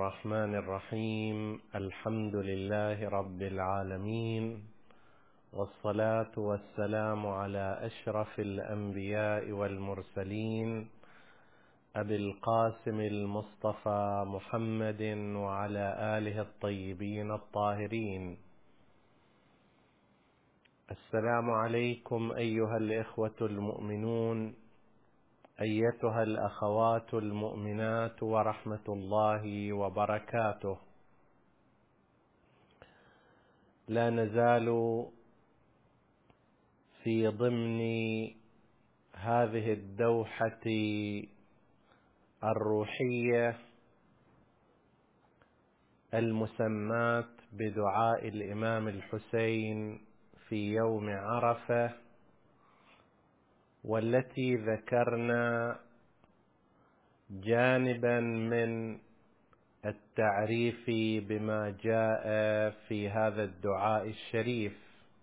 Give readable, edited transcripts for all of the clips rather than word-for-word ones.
الرحمن الرحيم. الحمد لله رب العالمين، والصلاة والسلام على أشرف الأنبياء والمرسلين أبي القاسم المصطفى محمد وعلى آله الطيبين الطاهرين. السلام عليكم أيها الإخوة المؤمنون، أيتها الأخوات المؤمنات، ورحمة الله وبركاته. لا نزال في ضمن هذه الدوحة الروحية المسماة بدعاء الإمام الحسين في يوم عرفة، والتي ذكرنا جانبا من التعريف بما جاء في هذا الدعاء الشريف.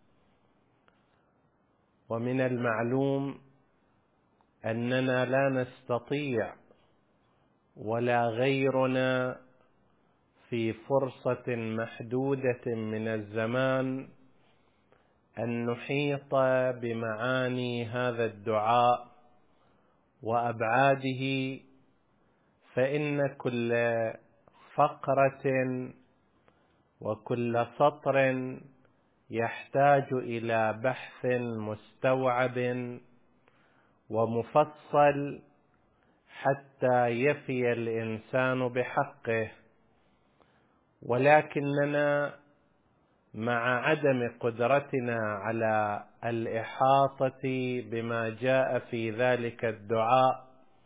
ومن المعلوم أننا لا نستطيع ولا غيرنا في فرصة محدودة من الزمان أن نحيط بمعاني هذا الدعاء وأبعاده، فإن كل فقرة وكل سطر يحتاج إلى بحث مستوعب ومفصل حتى يفي الإنسان بحقه. ولكننا مع عدم قدرتنا على الإحاطة بما جاء في ذلك الدعاء،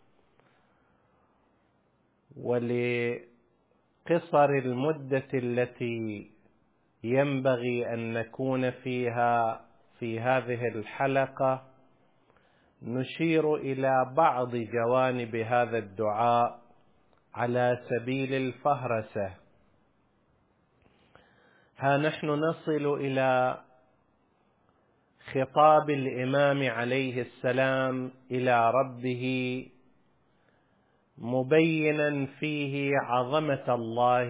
ولقصر المدة التي ينبغي أن نكون فيها في هذه الحلقة، نشير إلى بعض جوانب هذا الدعاء على سبيل الفهرسة. ها نحن نصل إلى خطاب الإمام عليه السلام إلى ربه، مبينا فيه عظمة الله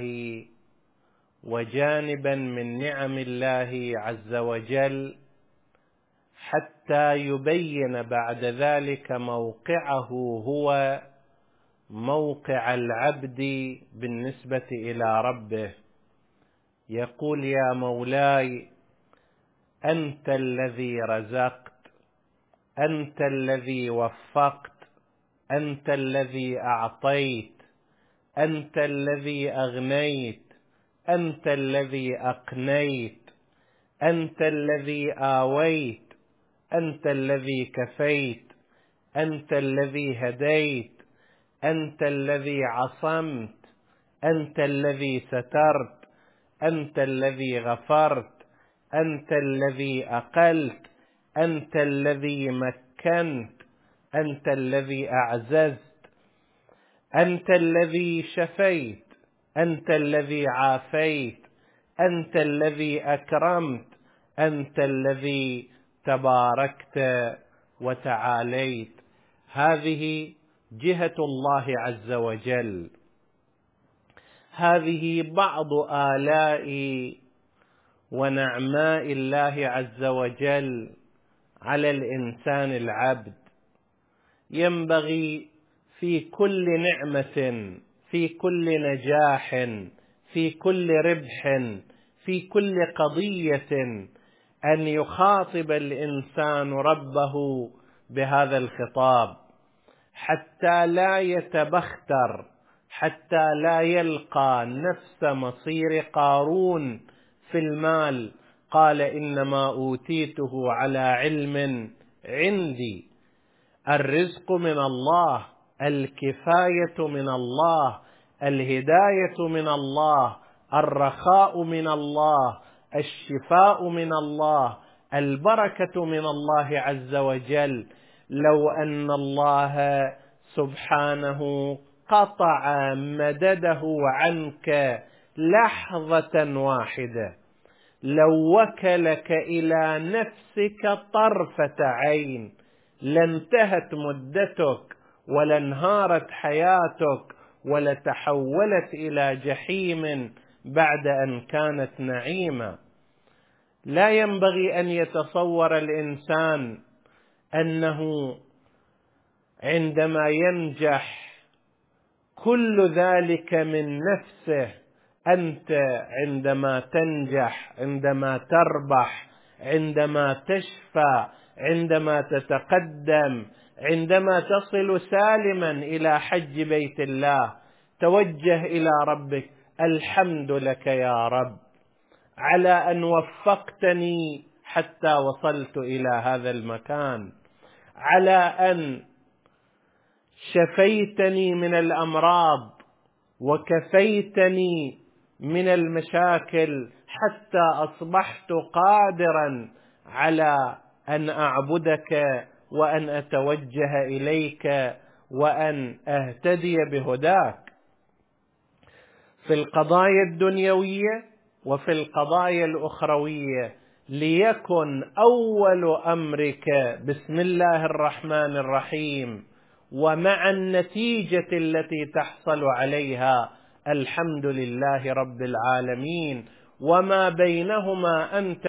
وجانبا من نعم الله عز وجل، حتى يبين بعد ذلك موقعه هو موقع العبد بالنسبة إلى ربه. يقول: يا مولاي، أنت الذي رزقت، أنت الذي وفقت، أنت الذي أعطيت، أنت الذي أغنيت، أنت الذي أقنيت، أنت الذي آويت، أنت الذي كفيت، أنت الذي هديت، أنت الذي عصمت، أنت الذي سترت، أنت الذي غفرت، أنت الذي أقلت، أنت الذي مكنت، أنت الذي أعززت، أنت الذي شفيت، أنت الذي عافيت، أنت الذي أكرمت، أنت الذي تباركت وتعاليت. هذه جهة الله عز وجل، هذه بعض آلاء ونعماء الله عز وجل على الإنسان العبد. ينبغي في كل نعمة، في كل نجاح، في كل ربح، في كل قضية أن يخاطب الإنسان ربه بهذا الخطاب، حتى لا يتبختر، حتى لا يلقى نفس مصير قارون في المال. قال: إنما أوتيته على علم عندي. الرزق من الله، الكفاية من الله، الهداية من الله، الرخاء من الله، الشفاء من الله، البركة من الله عز وجل. لو أن الله سبحانه قطع مدده عنك لحظة واحدة، لو وكلك إلى نفسك طرفة عين، لانتهت مدتك ولانهارت حياتك ولتحولت إلى جحيم بعد أن كانت نعيمة. لا ينبغي أن يتصور الإنسان أنه عندما ينجح كل ذلك من نفسه. أنت عندما تنجح، عندما تربح، عندما تشفى، عندما تتقدم، عندما تصل سالما إلى حج بيت الله، توجه إلى ربك: الحمد لك يا رب على أن وفقتني حتى وصلت إلى هذا المكان، على أن شفيتني من الأمراض وكفيتني من المشاكل حتى أصبحت قادرا على أن أعبدك وأن أتوجه إليك وأن أهتدي بهداك في القضايا الدنيوية وفي القضايا الأخروية. ليكن أول أمرك بسم الله الرحمن الرحيم، ومع النتيجة التي تحصل عليها الحمد لله رب العالمين، وما بينهما أنت